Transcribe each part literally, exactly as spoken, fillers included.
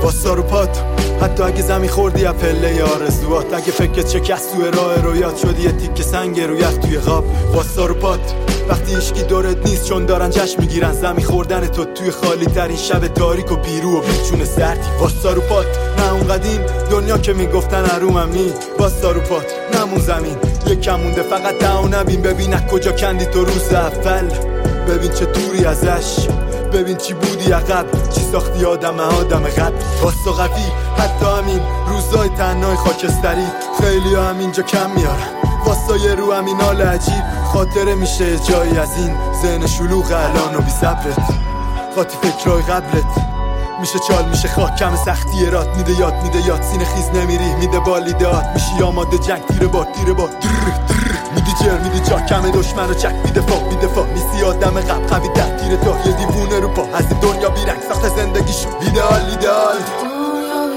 واسا رو پات، حتی اگه زمین خوردی از پله آرزوات، اگه فکرت شکست توی راه رویات، شدی یه تیکه سنگ رو یخ توی خواب. واسا رو پات، وقتی هیچکی دورت نیست چون دارن جشن میگیرن زمین خوردن تو توی خالی ترین شب تاریک و بیرو و بیچون سردی. واسا رو پات، نه اون قدیم دنیا که میگفتن ارومم نی. واسا رو پات، نمون زمین یکم مونده فقط دعا نبین، ببین از کجا کندی تو روز اول، ببین چه دوری ازش، ببین چی بودی عقب، چی ساختی آدم آدم قبل. واسا قوی، حتی همین روزای تنهای خاکستری خیلی ها همینجا کم میارن. واسا یه رو همین حال عجیب خاطره میشه جایی از این ذهن شلوغ الان و بی صبرت، خاطی فکرهای قبلت میشه چال، میشه خاک، کم سختی رات میده یاد، میده یاد سینه خیز نمیری، میده بالیدات، میشی آماده جنگ تیر باد تیر باد میدی جر میدی جا، کم دشمن رو چک میده فا میده فا، نیستی آدم قب قوی ده تیر تو یه دیوونه رو پا، از این دنیا بیرنگ ساخت زندگی شو ایدئال ایدئال. دنیا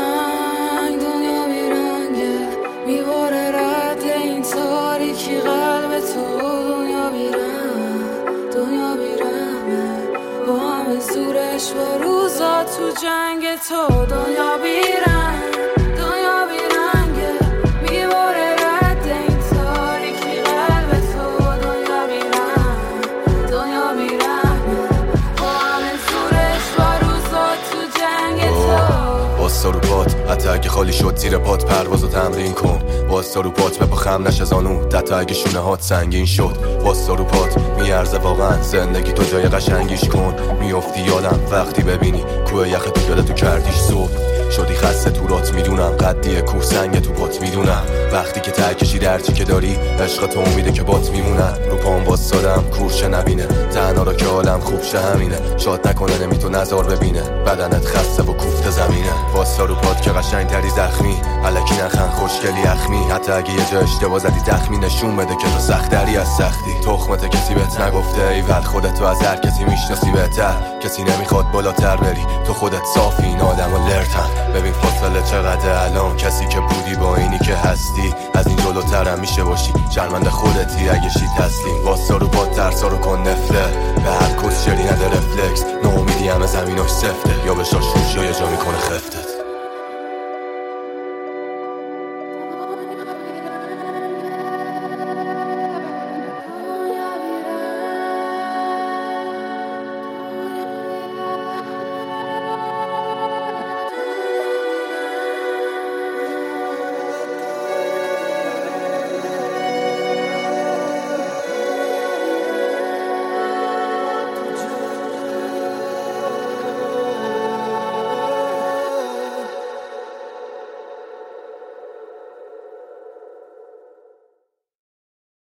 بیرنگ دنیا بیرنگه میباره رد این تاریکی قلب تو، دنیا بیرنگ دنیا بیرنگه با همه زورش با روزا تو جنگ تو، دنیا بیرنگ دنیا بیرنگه میباره رد این تاریکی قلب تو، دنیا بیرنگ دنیا بیرنگه با همه زورش با روزا تو جنگ تو. واسا رو پات، حتی اگه خالی شد زیر پات پروازو تمرین کن. واسا رو پات بپا خم نشه زانو، حتی اگه شونه هات سنگین شد. واسا رو پات میارزه واقعا زندگی تو جای قشنگیش کن. میافتی یادم وقتی ببینی کوه یخ تو یادتو کردیش صبح، شدی خسته تو رات میدونم، قدیه کوه سنگ تو پات میدونم. وقتی که ترکشی درچی که داری عشق تو امیده که بات میمونن. رو پام واسادم کورش نبینه تنها را که حالم خوب شه همینه، شاد نکنه نمی تو نظر ببینه بدنت خسته و کوفته زمینه. واسا رو پات که قشنگ تری زخمی الکی نخن خوشگلی اخمی، حتی اگه یه جا اشتباه زدی تخمی نشون بده که تو سختری از سختی. تخمت کسی بهت نگفته ایول خودتو از هر کسی میشناسی بهتر، کسی نمیخواد بالاتر بری تو خودت صافی این آدم و لرتن. ببین فاصله چقدر الان، کسی که بودی با اینی که هستی از این جلوترم میشه باشی، شرمنده خودتی اگه شی تسلیم. واسا رو با ترسا رو کن نفله، به هر کس شری نده رفلکس، ناامیدی همه زمیناش سفته، یا به شاشوش یا یه جا میکنه خفتت.